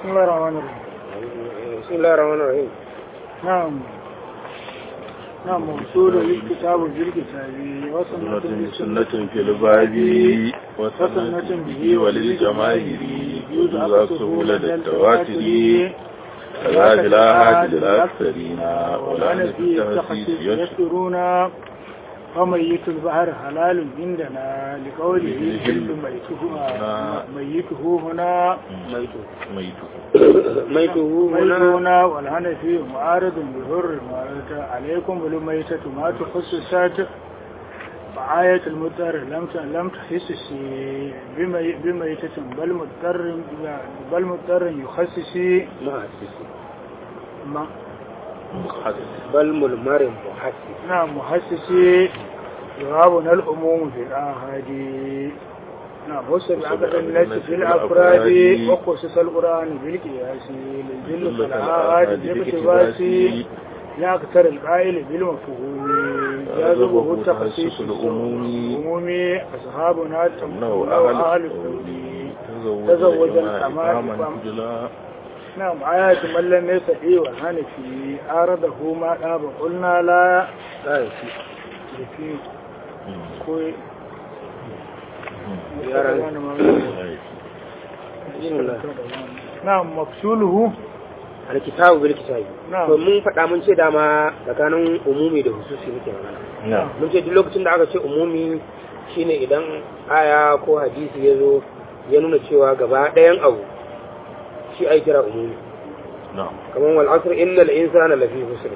بسم الله الرحمن الرحيم. بسم الله الرحمن الرحيم. نعم موصول للكتاب بالكتاب سنة في الباب وسنة به وللجماهير يجوز سهولة التواتر كذا في الآحاد للأكثرين ولا في التخصيص يسرون وميت البحر حلال عندنا لقوله جل ميته هنا ميته هنا والحنفي معارض بحر عليكم بالميتة ما تخصصات فآية المضطر لم تخصص بميتة بل مضطر يخصص بل ملمر محسس. نعم محسس جوابنا الأموم في الآهاد. نعم وصل عقد الناس في الأفراد وقصص القرآن بالقياس للجل في الآهاد باقتباس لا أكثر القائل بالمفهوم جاذبه التخصيص العمومي أصحابنا تمنوا أهل السعودي تزوج الأمام. نعم آيات من لم يستطيع والحنفي أرده ما أب قلنا لا يفي كوي نعم مفصوله alkitabu bil kitabi. Na'am. To mun faɗa mun ce dama tsakanin umumi da hususi muke magana. Mun ce duk lokacin da aka ce umumi shine idan aya ko hadisi ya zo ya nuna cewa gaba ɗayan abu shi ai kira umumi. Kamar wal asr innal insana lafi husr.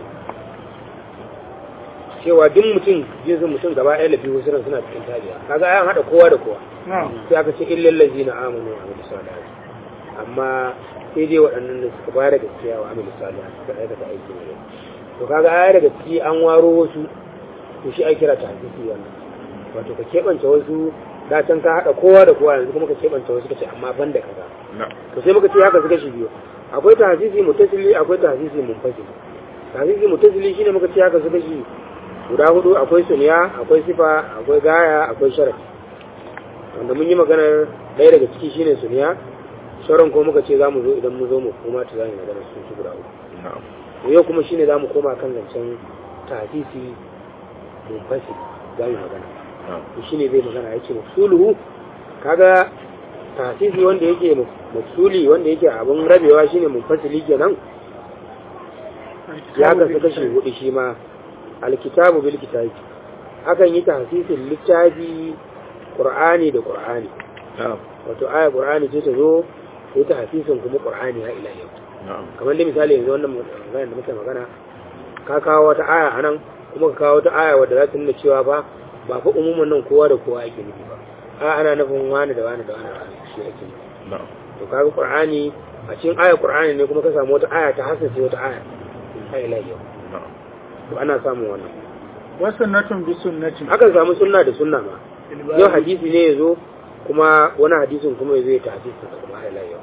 Cewa duk mutum jinsin mutum gaba ɗaya lafi husr suna cikin tabiya. Kaga ayan hada kowa da kowa. Sai aka ce illal ladzina amanu wa amilus salihati. Amma sai dai waɗannan da suka bayar da gaskiya wa amilus salihati suka aikata aiki ne. To kaga aya daga ciki an waro wasu to shi ai kira ta hadisi wannan. Wato ka keɓance wasu da can ka haɗa kowa da kowa yanzu kuma ka keɓance wasu ka ce amma ban da kaza. To sai muka ce haka suka shi biyu. Akwai tahsisi mutasili akwai tahsisi munfasili. Tahsisi mutasili shine muka ce haka suka shi guda hudu akwai sunya akwai sifa akwai gaya akwai sharadi. Wanda mun yi maganar ɗaya daga ciki shine sunya sauran ko muka ce za mu zo idan mu zo mu koma ta zai magana su guda uku. To yau kuma shine za mu koma kan zancen tahsisi munfasili za mu magana. To shine zai magana yace mafsuluhu kaga tahsisi wanda yake mafsuli wanda yake abun rabewa shine munfasili kenan ya ga kashi hudu shi ma alkitabu bil kitabi akan yi tahsisin littafi qur'ani da qur'ani wato aya qur'ani ce ta zo ko tahsisin kuma qur'ani ha ila yau kamar da misali yanzu wannan magana da muke magana ka kawo wata aya anan kuma ka kawo wata aya wadda za ta nuna cewa ba fa umuman nan kowa da kowa yake nufi ba ana nufin wani da wani da wani shi ake nufi to kaga qur'ani a cikin ayar qur'ani ne kuma ka samu wata aya ta hasance wata aya ha ila yau to ana samun wannan wasannatun bi sunnatin akan samu sunna da sunna ma yau hadisi ne yazo kuma wani hadisin kuma yazo ya tahsisi da kuma ha ila yau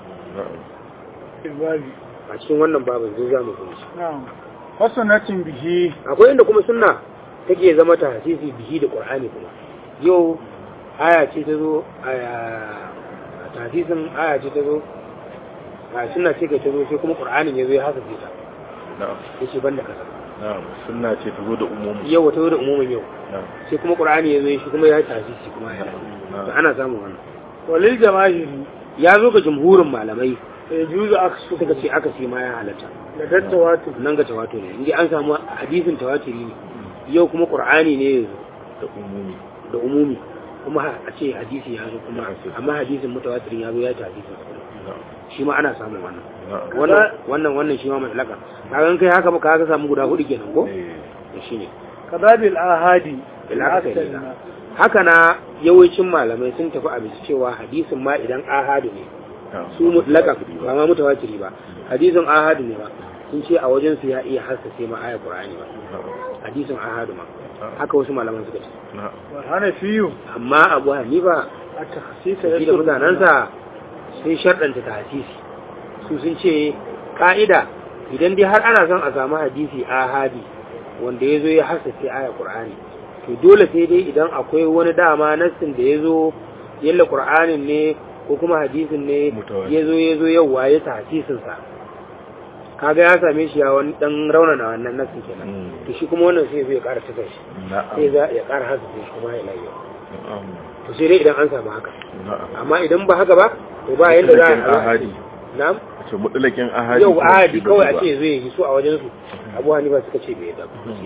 a cikin wannan babin zai zamu gani na'am wasanatin bihi akwai inda kuma sunna take zama tahsisi bihi da qur'ani kuma yau aya ce ta zo tahsisin aya ce ta zo sunna ce ta zo sai kuma qur'anin yazo ya hasace ta na'am yace banda kaza na'am sunna ce ta zo da umumi yau ta zo da umumin yau sai kuma qur'ani yazo shi kuma ya tahsisi kuma ya to ana samun wannan walil jama'iri ya zo ga jumhurin malamai sai juzu aksu suka ce aka ce ma ya halatta da tattawatur nan ga tawatur ne indai an samu hadisin tawatiri ne yau kuma qur'ani ne yazo da umumi kuma a ce hadisi ya zo kuma amma hadisin mutawatirin ya zo ya ta hadisin shi ma ana samun wannan shi ma mai alaka kaga kai haka ba ka samu guda hudu kenan ko shine kadabil ahadi haka na yawancin malamai sun tafi a bisa cewa hadisin ma idan ahadu ne su mutlaka ba ma mutawatiri ba hadisin ahadu ne ba sun ce a wajen su ya iya hassase ma ayat qur'ani ba hadisin ahadu ma haka wasu malaman suka ce hanafiyu amma abu hanifa a tahsisa da mutanansa sai sharɗanta tahsisi su sun ce ka'ida idan dai har ana son a samu hadisi ahadi wanda ya zo ya hassase ayat qur'ani to dole sai dai idan akwai wani dama nassin da ya zo yalla qur'anin ne ko kuma hadisin ne Mutawatir. yazo yawa ya tahsisin sa kaga ya same shi ya wani dan raunana wannan nasin kenan to shi kuma wannan sai zai ƙara tuka shi sai za ya ƙara hasa shi kuma ya lafiya to sai dai idan an samu haka amma idan ba haka ba to ba yanda za a ahadi na'am ce mutlakin ahadi yau ahadi kawai a ce zai yi su a wajen su Abu Hanifa suka ce bai da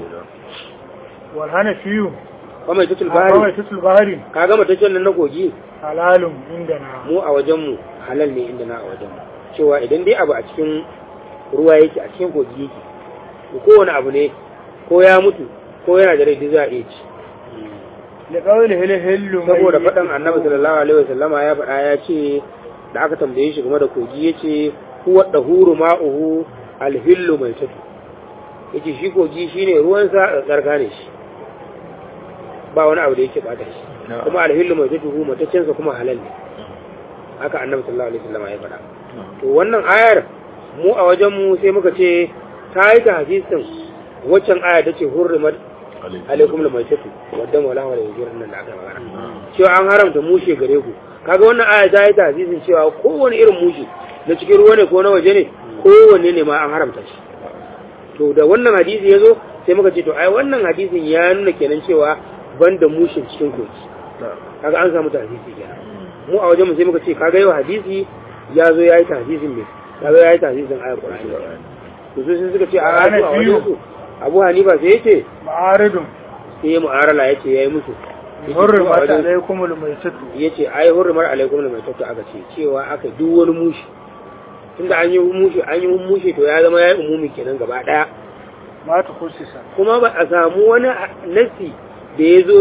wal hanafiyu kuma ita tul kawai bahari tutul bahari kaga mataccen nan na kogi halalun indana mu a wajen mu halal ne inda na a wajen mu cewa idan dai abu a cikin ruwa yake a cikin kogi yake to kowane abu ne ko ya mutu ko yana da rai duk za a iya ci da kawai hillu saboda faɗan annabi sallallahu alaihi wasallama ya faɗa ya ce da aka tambaye shi game da kogi yace huwa dahuru ma'uhu alhillu mai tatu yace shi kogi shine ruwan sa tsarka ne shi ba wani abu da yake bata shi kuma alhillu mai tatu mataccen sa kuma halal ne haka annabi sallallahu alaihi wasallama ya faɗa to wannan ayar mu a wajen mu sai muka ce ta yi ta hadisin waccan aya ta ce hurrimat alaikum la maitatu wadda wala wala yajirin nan da aka magana cewa an haramta mushe gare ku kaga wannan aya ta yi ta hadisin cewa kowane irin mushe na cikin ruwa ne ko na waje ne kowanne ne ma an haramta shi to da wannan hadisi yazo sai muka ce to ai wannan hadisin ya nuna kenan cewa banda mushin cikin koki kaga an samu ta hadisi kenan mu a wajen mu sai muka ce kaga yau hadisi ya zo ya yi ta hadisin me kaga ya yi ta hadisin ayar Qur'ani to sai suka ce a wajen su Abu Hanifa sai yace ma'aridun sai ya mu'arala yace yayi musu hurrimat alaikumul maitatu yace ai hurrimar alaikumul maitatu aka ce cewa aka duk wani mushi tunda an yi mushi to ya zama yayi umumi kenan gaba daya ma ta khussisa kuma ba a samu wani nasi da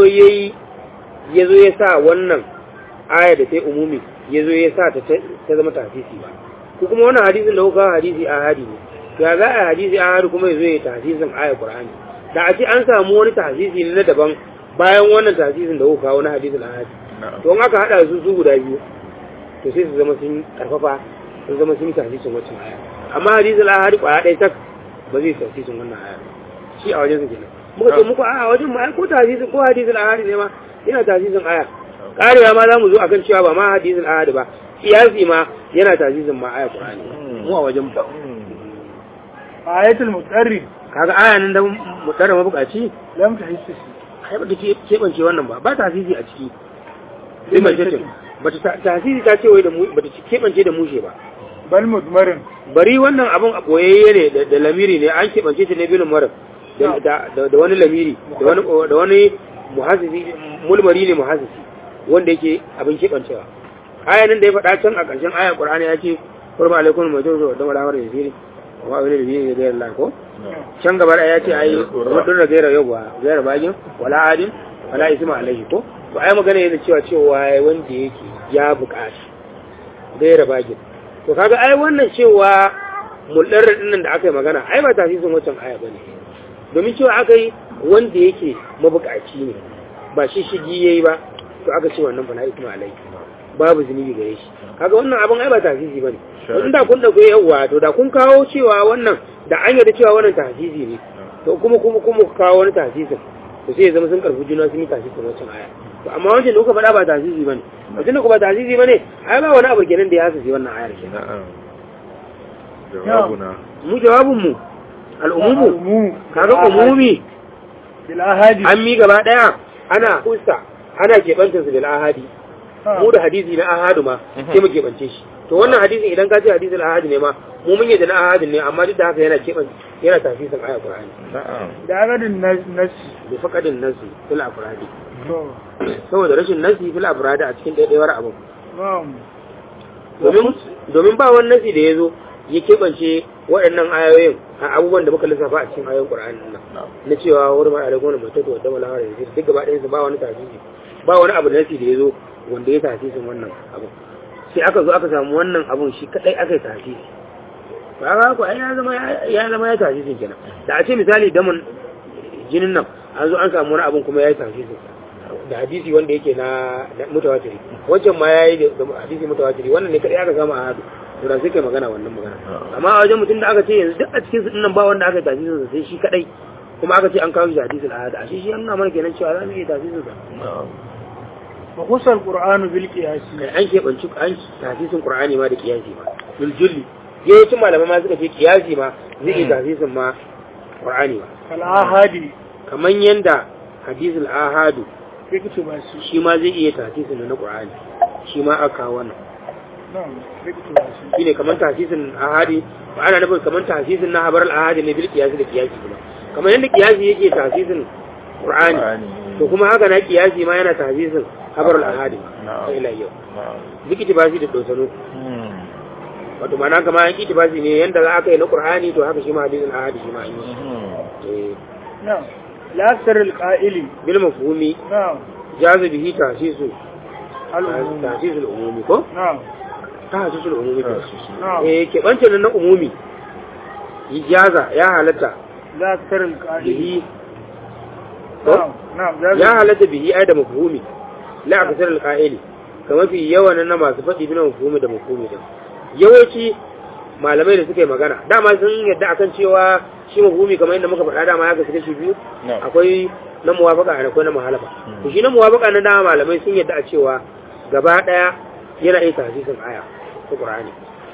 yazo ya sa wannan aya da sai umumi yazo ya sa ta zama tafsiri ba ko kuma wannan hadisin da kuka hadisi ahadi ne ya za a hadisi ahadi kuma yazo ya tahsisin ayar Qur'ani da a ce an samu wani tahsisi ne na daban bayan wannan tahsisin da kuka wani hadisin ahadi to in aka hada su guda biyu to sai su zama sun karfafa sun zama sun tahsisin wacin aya amma hadisin ahadi kwaya ɗaya tak ba zai tahsisin wannan aya shi a wajen su kenan muka ce muku a wajen mu ai ko tahsisin ko hadisin ahadi ne ma yana tahsisin aya karewa ma za mu zo akan cewa ba ma hadisin ahadi ba kiyasi ma yana tahsisin ma aya Qur'ani mu a wajen mu ayatul mutarri kaga aya nan da mutarri mabukaci lam tahsisi ai ba ta keɓance wannan ba tahsisi a ciki sai mai tace ba ta tahsisi ta ce wai da mu ba ta keɓance da mushe ba bal mudmarin bari wannan abun a boyayye ne da lamiri ne an keɓance shi ne bilin marar da wani lamiri da wani muhassisi mulmari ne muhassisi wanda yake abin keɓancewa aya nan da ya faɗa can a ƙarshen ayar Qur'ani ya ce kurma alaikum majuru da walawar yaziri wa wani da biyu da Allah ko can gaba ya ce ai wadun da gaira yau ba gaira bagin wala adin wala isma alaihi ko to ai magana yana cewa wanda yake ya buƙaci gaira bagin to kaga ai wannan cewa muldar din nan da aka yi magana ai ba tasirin wancan aya bane domin cewa aka yi wanda yake mabuƙaci ne ba shi shigi yayi ba to aka ce wannan bana isma alaihi babu zunubi gare shi kaga wannan abin ai ba tasisi bane in da kun dauke yawa to da kun kawo cewa wannan da an yarda cewa wannan tasisi ne to kuma kawo wani tasisin to sai ya zama sun karfi juna sun yi tasisin wancan aya to amma wancan da kuka faɗa ba tasisi bane wancan da kuma tasisi bane ai ba wani abu kenan da ya hasa wannan ayar kenan jawabuna mu jawabun mu al'umumu kaga umumi bil ahadi an mi gaba daya ana kusa ana kebantar su bil ahadi mu da hadisi na ahadu ma sai mu keɓance shi to wannan hadisin idan ka ce hadisin ahadi ne ma mu mun yadda na ahadin ne amma duk da haka yana tafisin aya Qur'ani da agadin nasi bi faqadin nasi fil afradi saboda rashin nasi fil afradi a cikin daidaiwar abu domin ba wani nasi da yazo ya keɓance waɗannan ayoyin a abubuwan da muka lissafa a cikin ayoyin Qur'ani nan na cewa wurin ma alaikum wa mutatu wa dama lahara duk gaba ɗayan su ba wani tafsiri ba wani abu da nasi da yazo wanda ya tasirin wannan abu sai aka zo aka samu wannan abun shi kadai aka yi tasiri ba ga ko ai ya zama ya tasirin kenan da a ce misali damun jinin nan an zo an samu wani abun kuma ya yi tasirin da hadisi wanda yake na mutawatiri wancan ma ya yi da hadisi mutawatiri wannan ne kadai aka samu a hadu to da sai kai magana wannan magana amma a wajen mutum da aka ce yanzu duk a cikin su dinnan ba wanda aka yi tasirin sa sai shi kadai kuma aka ce an kawo shi hadisin ahad a shi an nuna mana kenan cewa za mu yi tasirin sa wa khusal qur'anu bil qiyasi kai an keɓanci an tasisin qur'ani ma da kiyasi ma bil julli yawancin malamai ma suka ce kiyasi ma zai yi tasisin ma qur'ani ma kal ahadi kaman yanda hadisul ahadu fikitu ba shi shi ma zai iya tasisin na qur'ani shi ma aka wannan na'am fikitu ba shi shine kaman tasisin ahadi ba ana nufin kaman tasisin na habar al-ahadi ne bil qiyasi da kiyasi kuma kaman yanda kiyasi yake tasisin qur'ani to kuma haka na kiyasi ma yana tasisin habar al-ahadi ila yau duk ba shi da dosano wato mana kama yan kitibasi ne yanda za aka yi na qur'ani to haka shi ma hadisin ahadi shi ma an yi na'am la sar al-qa'ili bil mafhumi na'am jaza bihi tasisu al-umumi tasisul umumi ko na'am tasisul umumi ko na'am ke bancin na umumi ijaza ya halatta la sar al-qa'ili bihi na'am ya halatta bihi ai da mafhumi la akthar al-qa'ili kamar fi yawan na masu faɗi bin mafhumi da mafhumi da yawanci malamai da suka yi magana dama sun yadda akan cewa shi mafhumi kamar yadda muka faɗa dama ya kasu kashi biyu akwai na muwafaka da akwai na muhalafa to shi na muwafaka na dama malamai sun yadda a cewa gaba daya yana iya tasirin aya ta Qur'ani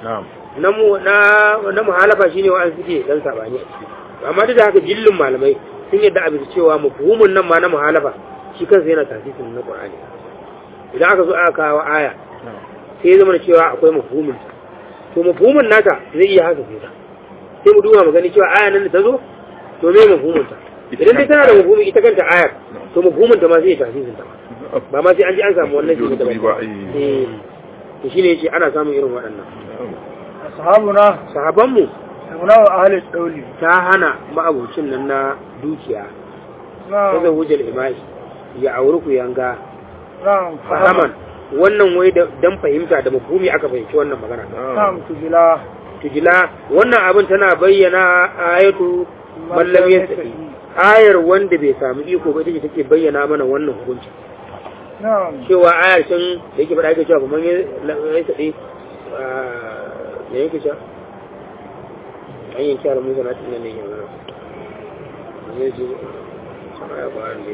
na muhalafa shine wa'an suke dan sabani a ciki amma duk da haka jillin malamai sun yadda a bisa cewa mafhumin nan ma na muhalafa shi kansa yana tasirin na Qur'ani idan aka zo aka kawo aya sai zama cewa akwai mafhumin to mafhumin nata zai iya haka sai mu duba mu gani cewa aya nan da ta zo to me mafhumin ta idan dai tana da mafhumi ita kanta ayar to mafhumin ta ma zai tasirin ta ba ma sai an ji an samu wannan shi da ba to shine yace ana samun irin waɗannan sahabanmu muna wa ahli dauli ta hana ma'abucin nan na dukiya ta zawujal imai ya auri ku yanga fahaman wannan wai dan fahimta da mafhumi aka fahimci wannan magana na'am tujila wannan abin tana bayyana ayatu mallam yasaki ayar wanda bai samu iko ba take take bayyana mana wannan hukunci na'am cewa ayar can da yake faɗa yake cewa kuma yasaki me yake cewa an yanki ala musa na tunan ne yana ne ji sama ya ba ne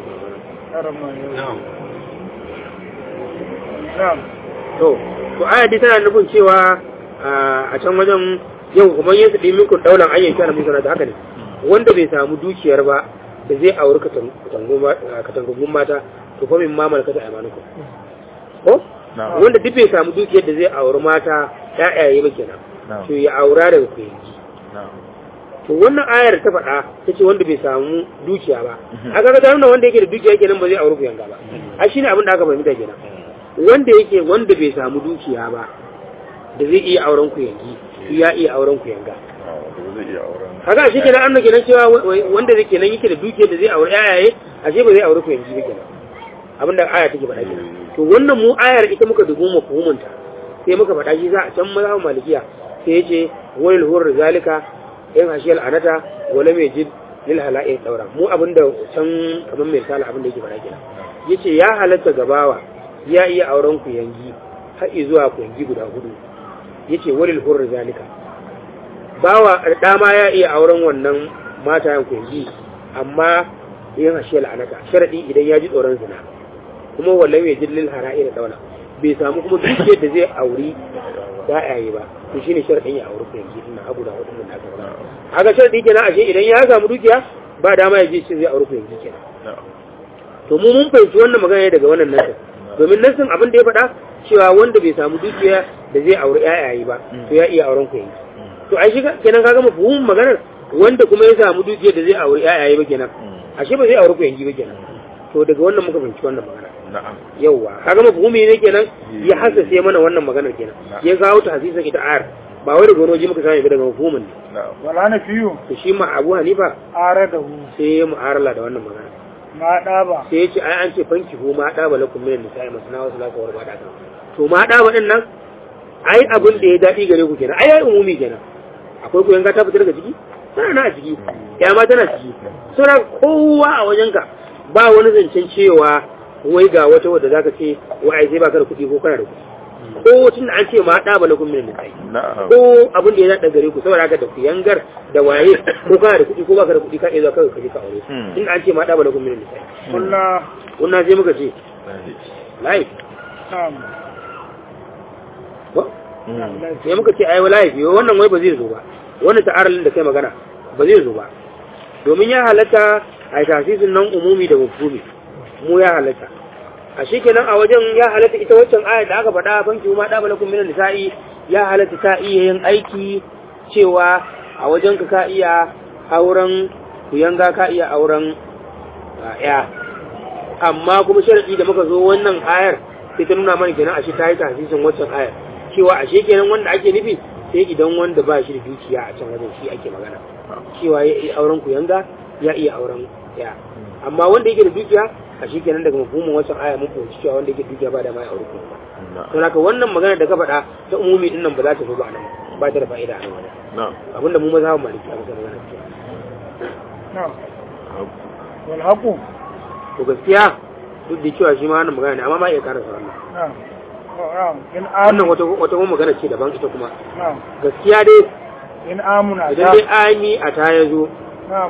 to aya dai tana nufin cewa a can wajen yau kuma yin su ɗimin kun daular an yanki ala musa na ta haka ne wanda bai samu dukiyar ba da zai auri katangungun mata to fa min mamal kata aimanukum ko wanda duk bai samu dukiyar da zai auri mata ƴaƴaye ba kenan to ya aura daga ku yanki to wannan ayar ta faɗa ta ce wanda bai samu dukiya ba a kaga ta nuna wanda yake da dukiya kenan ba zai auri ku yanga ba a shine abin da aka fahimta kenan wanda bai samu dukiya ba da zai iya auren ku yanki ya iya auren ku yanga kaga shi kenan annabi kenan cewa wanda zai kenan yake da dukiyar da zai aure yayaye ashe ba zai aure ku yanki ba kenan abinda aya take faɗa kenan to wannan mu ayar ita muka dubo mu fahimta sai muka faɗa shi za a can mazhabin malikiya sai yace walil hurr zalika in hashiyal anata wala mai jid lil hala'i daura mu abinda can kaman mai sala abinda yake faɗa kenan yace ya halatta gabawa ya iya auren ku yangi har zuwa ku yangi guda hudu yace walil hurr zalika bawa dama ya iya auren wannan mata yan ku yangi amma yin hashiyal anata sharadi idan ya ji tsoron zina kuma wala mai jid lil hala'i daura bai samu kuma dukiyar da zai auri ya'yaye ba to shine sharadin ya auri ku yangi ina abu da hudu da aka faɗa haka sharadi kenan ashe idan ya samu dukiya ba dama ya je shi zai auri ku yangi kenan to mu mun fahimci wannan magana daga wannan nasin domin nasin abin da ya faɗa cewa wanda bai samu dukiya da zai auri ƴaƴaye ba to ya iya auren ku yangi to ai shi kenan kaga mafhumin maganar wanda kuma ya samu dukiyar da zai auri ƴaƴaye ba kenan ashe ba zai auri ku yangi ba kenan to daga wannan muka fahimci wannan magana yauwa kaga mafhumi ne kenan ya hasase mana wannan maganar kenan ya kawo ta hadisin ita ayar ba wai daga wani muka sani daga mafhumin ne wala na fiyu to shi ma Abu Hanifa aradahu sai mu arala da wannan magana ma daba sai ya ce ai an ce fanki hu ma daba lakum min nisa'i masna wa salatu wa ruba to ma daba din nan ai abin da ya dadi gare ku kenan ai umumi kenan akwai ku yanga ta fitar daga ciki tana na a ciki ya ma tana ciki sura kowa a wajenka ba wani zancen cewa wai ga wata wadda zaka ce wai sai baka da kuɗi ko kana da kuɗi ko tun an ce ma da balakum min nisai ko abin da ya daɗa gare ku saboda haka da ku yangar da waye ko kana da kuɗi ko baka da kuɗi ka iya zuwa ka je ka aure in an ce ma da balakum min nisai kullu sai muka ce live na'am ko sai muka ce ai live yo wannan wai ba zai zo ba wannan ta'aralin da kai magana ba zai zo ba domin ya halatta a tasisin nan umumi da mafhumi mu ya halatta a shikenan a wajen ya halatta ita waccan ayar da aka faɗa fanki ma da balakum minan nisa'i ya halatta ta iya yin aiki cewa a wajen ka iya auren kuyanga ka iya auren ya amma kuma sharadi da muka zo wannan ayar sai ta nuna mana kenan ashe ta yi tasisin waccan ayar cewa ashe kenan wanda ake nufi sai idan wanda ba shi da dukiya a can wajen shi ake magana cewa ya iya auren kuyanga ya iya auren ya amma wanda yake da dukiya a shi kenan daga mafhumin wancan aya mun fahimci cewa wanda yake da dukiya ba da mai aure kuyanga to haka wannan magana da ka faɗa ta umumi din nan ba za ta zo ba nan ba ta da fa'ida a nan wajen abinda mu maza mu maliki a bisa magana na'am wal haqu to gaskiya duk da cewa shi ma wannan magana ne amma ma iya karasa wannan na'am wannan wata kuma magana ce daban ita kuma na'am gaskiya dai in amuna idan dai ayami a ta ya zo na'am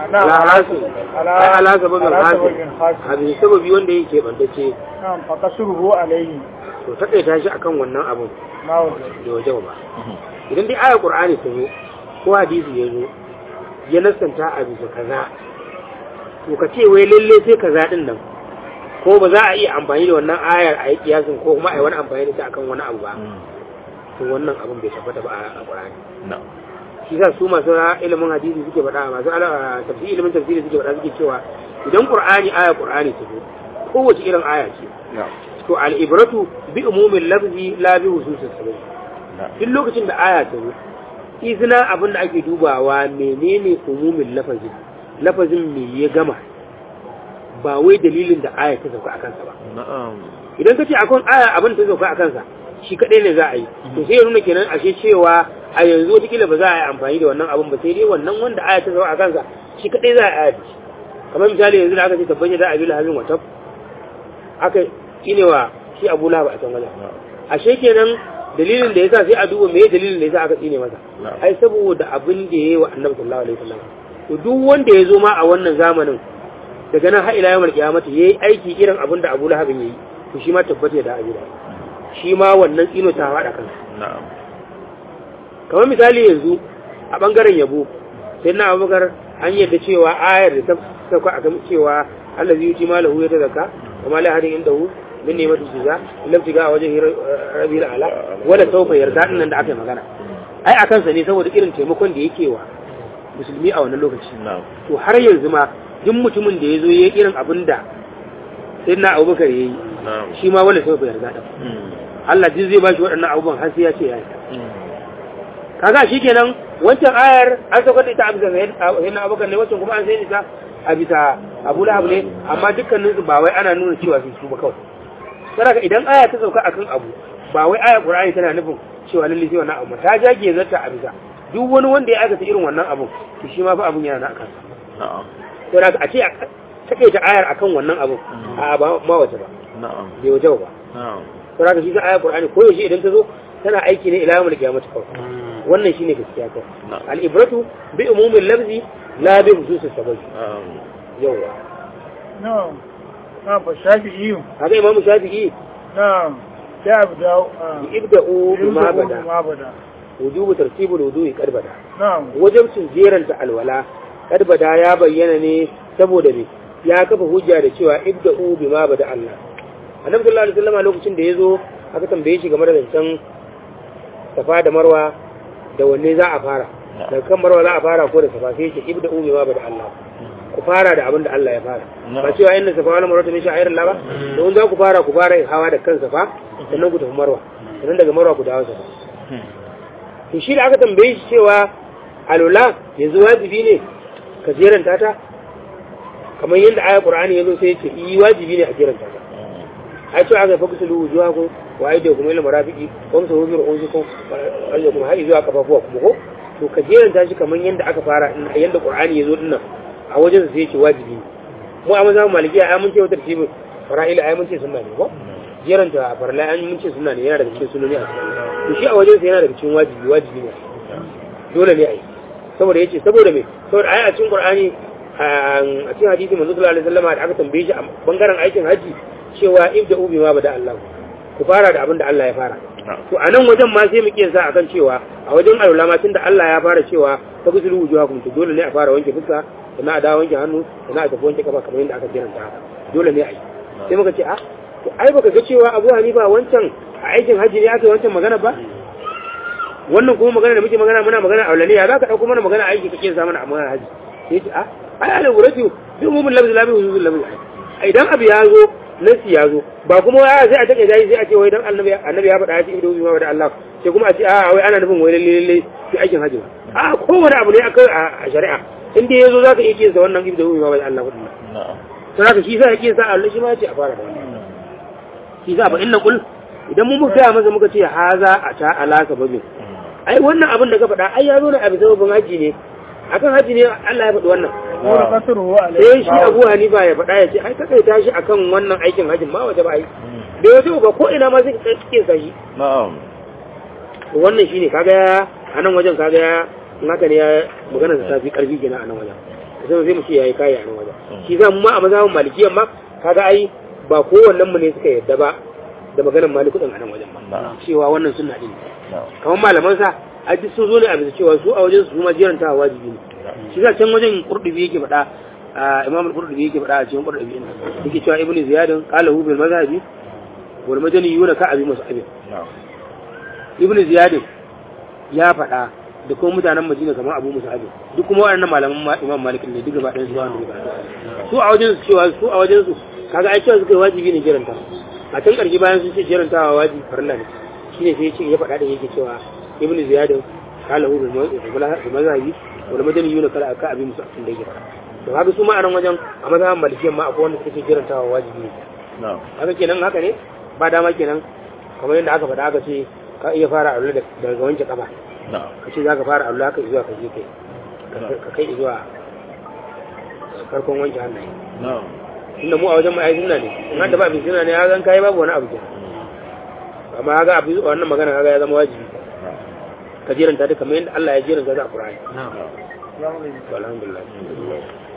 ala sababin hasi a bisa sababi wanda yake bandace na'am fa kasruhu alayhi to takaita shi akan wannan abun ma'u da waje ba idan dai ayar qur'ani ta zo ko hadisi ya zo ya nasanta a bisa kaza to ka ce wai lalle sai kaza din nan ko ba za a iya amfani da wannan ayar a yi kiyasin ko kuma a yi wani amfani da ta akan wani abu ba to wannan abun bai tabbata ba a qur'ani shi za su masu ilimin hadisi suke faɗa masu ilimin tafsiri suke faɗa suke cewa idan qur'ani aya qur'ani ta zo kowace irin aya ce to al-ibratu bi umumin lafzi la bi hususis sabab duk lokacin da aya ta zo izina abin da ake dubawa menene umumin lafazin me ya gama ba wai dalilin da aya ta sauka akan sa ba idan kace akwai aya abin ta sauka akan sa shi kadai ne za a yi to sai ya nuna kenan ashe cewa a yanzu wata ba za a yi amfani da wannan abin ba sai dai wannan wanda aya ta sauka akan sa shi kadai za a yi kamar misali yanzu da aka ce tabbanya da abil hazin wa tab aka kinewa shi Abu Lahab a can wajen ashe kenan dalilin da yasa sai a duba me dalilin da yasa aka tsine masa ai saboda abin da yayi wa Annabi sallallahu alaihi wasallam to duk wanda ya zo ma a wannan zamanin daga nan har ila yawmal qiyamati yayi aiki irin abin da Abu Lahab yayi to shi ma tabbata da abin shi ma wannan tsino ta hada kansa na'am kamar misali yanzu a bangaren yabo sai na Abubakar an yadda cewa ayar da ta sauka akan cewa allazi yuti malahu ya tazaka kuma la hadin indahu min ni'mati jiza lam tiga wajen rabil ala wala tawfa yarda nan da aka magana ai akan sa ne saboda irin taimakon da yake wa musulmi a wannan lokaci to har yanzu ma duk mutumin da yazo yayi irin abinda sayyidina Abubakar yayi shi ma wala tawfa yarda da Allah duk zai bashi waɗannan abubuwan har sai ya ce yayi kaga shikenan wancan ayar an sauka da ita a bisa sayyidina Abubakar ne wancan kuma an sai ita a bisa Abu Lahab ne amma dukkanin su ba wai ana nuna cewa su ba kawai saboda idan aya ta sauka akan abu ba wai aya Qur'ani tana nufin cewa lalle sai wannan abu ta jage zarta a bisa duk wani wanda ya aikata irin wannan abu to shi ma fa abun yana na akan na'am saboda a ce take ta ayar akan wannan abu a ba ma wace ba na'am bai waje ba na'am saboda shi ta aya Qur'ani ko yaushe idan ta zo tana aiki ne ila yawmul qiyamah kawai wannan shine gaskiya ko al-ibratu bi umumil lafzi la bi hususis sabab yawa na'am na ba shafi'i haka imamu shafi'i na'am ya ibda'u bima bada wujubu tartibul wudu'i qad bada na'am wajibcin jeranta alwala qad bada ya bayyana ne saboda ne ya kafa hujja da cewa ibda'u bima bada Allah annabi sallallahu alaihi wasallam lokacin da yazo aka tambaye shi game da zancen safa da marwa da wanne za a fara daga kan marwa za a fara ko da safa sai ce ibda'u bima bada Allah ku fara da abin da Allah ya fara ba cewa inna safa wal marwa min sha'irin Allah ba don za ku fara hawa da kan safa sannan ku tafi marwa sannan daga marwa ku dawo safa to shi da aka tambaye shi cewa alula yanzu wajibi ne ka jeranta ta kamar yadda ayat Qur'ani yazo sai ya ce yi wajibi ne a jeranta ta ai cewa aka fakusulu wujuhakum wa aydiyakum ila marafiqi wa amsahu bi ru'usikum wa aydiyakum har zuwa kafafuwa kuma ko to ka jeranta shi kamar yadda aka fara yadda Qur'ani yazo dinnan a wajen sai yake wajibi mu a mazhabin malikiya ai mun ce wata tartibi fara'ila ai mun ce sunna ne ko jeranta farla ai mun ce sunna ne yana daga cikin sunnoni a cikin to shi a wajen sai yana daga cikin wajibi ne dole ne ai saboda yace saboda me saboda ai a cikin Qur'ani a cikin hadisi manzo sallallahu alaihi wasallam da aka tambaye shi a bangaren aikin haji cewa ibda ubi ma bada Allah ku fara da abin da Allah ya fara to a nan wajen ma sai mu kiyasa akan cewa a wajen alwala ma tunda Allah ya fara cewa ta gusulu wujuhakum to dole ne a fara wanke fuska sannan a dawo wanke hannu sannan a tafi wanke kafa kamar yadda aka kiranta haka dole ne a yi sai muka ce to ai baka ga cewa Abu Hanifa wancan a aikin haji ne aka yi wancan magana ba wannan kuma magana da muke magana muna magana a aulaniya za ka dauko mana magana aiki kake sa mana a magana haji sai ce ai al-ghuratu bi umumul labz la bi huzul labz idan abu ya zo nasi ya zo ba kuma sai a take dai sai a ce wai dan annabi ya faɗa ya ce ibnu ma da Allah sai kuma a ce wai ana nufin wai lalle sai aikin haji kowane abu ne aka a shari'a inda yazo zaka iya kinsa wannan ibnu ma da Allah kudin na'am to haka shi sai yake sa Allah shi ma ya ce a fara da wannan shi za ba inna kul idan mun muka masa muka ce haza a ta alaka babin ai wannan abin da ka faɗa ai ya zo ne a bisa babban haji ne akan haji ne Allah ya faɗi wannan sai shi Abu Hanifa ya faɗa ya ce ai kai tashi akan wannan aikin hajin ma waje ba ai bai waje ba ko ina ma sai ka kike sa shi na'am wannan shine kaga a nan wajen kaga naka ne magana da tafi karfi kenan a nan wajen sai mu ce yayi kai a nan wajen shi za mu ma a mazhabin malikiyan ma kaga ai ba kowannen mu ne suka yadda ba da maganar maliku din a nan wajen ba cewa wannan sunna din kamar malaman sa a duk sun zo ne a bisa cewa su a wajen su ma jiranta wajibi ne shi za can wajen Qurtubi yake faɗa Imam al-Qurtubi yake faɗa a cikin Qurtubi yake cewa Ibn Ziyad qala hu bil mazhabi wal madani yuna ka abi mus'ab Ibn Ziyad ya faɗa da kuma mutanen Madina kamar Abu Mus'ab duk kuma waɗannan malaman Imam Malik ne duk gaba ɗayan su wanda su a wajen su cewa su a wajen su kaga ai cewa suka yi wajibi ne jiranta a can ƙarshe bayan sun ce jirantawa wajibi farilla ne shine sai ya faɗa da yake cewa Ibn Ziyad qala hu bil mazhabi wal madani yuna kala ka abi musu akin da yake to haka su ma a nan wajen a mazhaban malikiyan ma akwai wanda suke jirantawa wajibi ne na'am haka kenan haka ne ba dama kenan kamar yadda aka faɗa aka ce ka iya fara aure daga wanke kafa na'am ka ce zaka fara aure haka zuwa ka je kai ka kai zuwa farkon wanke hannaye na'am inda mu a wajen mu ai sunna ne in da ba abin sunna ne ya zan kai babu wani abu kenan amma haka abu wannan magana kaga ya zama wajibi ka jiranta duka kamar yadda Allah ya jiranta da Qur'ani na'am alhamdulillah